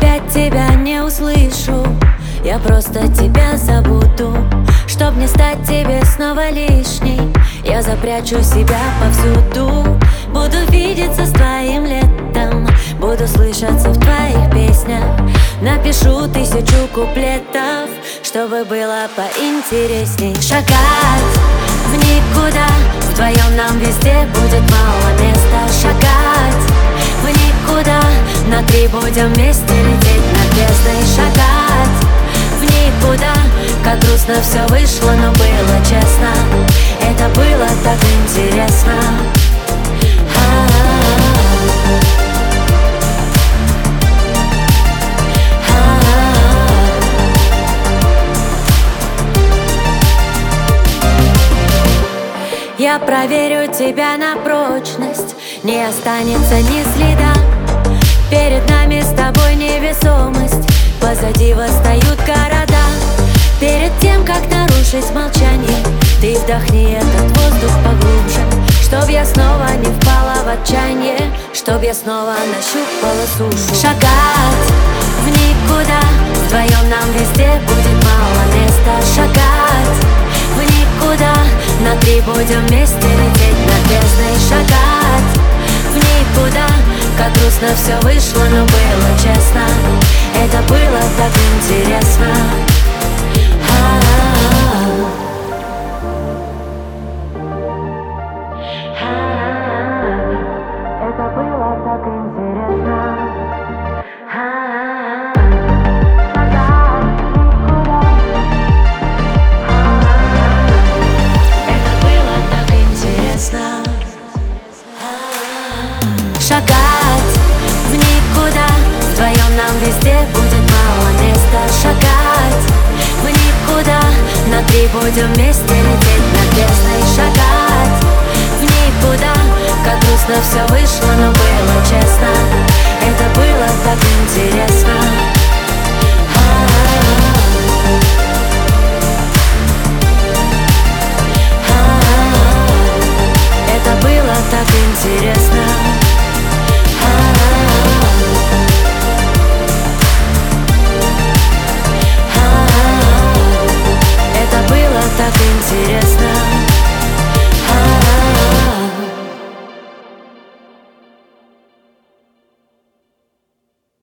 опять тебя не услышу, я просто тебя забуду. Чтоб не стать тебе снова лишней, я запрячу себя повсюду. Буду видеться с твоим летом, буду слышаться в твоих песнях. Напишу 1000 куплетов, чтобы было поинтересней. Шагать в никуда, вдвоем нам везде будет мало места. Шагать в никуда, на 3 будем вместе лететь над бездной. Шагать в никуда, как грустно все вышло, но было честно. Это было так интересно. Я проверю тебя на прочность, не останется ни следа. Перед нами с тобой невесомость, позади восстают города. Перед тем, как нарушить молчание, ты вдохни этот воздух поглубже, чтоб я снова не впала в отчаяние, чтоб я снова нащупала сушу. Шагать в никуда, вдвоем нам везде будет мало места. Шагать в никуда, на 3 будем вместе лететь над бездной. Шагать в никуда, как грустно все вышло, но было честно. Это было так интересно. Это было так интересно. Шагать в никуда, вдвоем нам везде будет мало места. Шагать в никуда, на 3 будем вместе лететь над бездной. Шагать в никуда, как грустно все вышло, но было честно. Это было так интересно.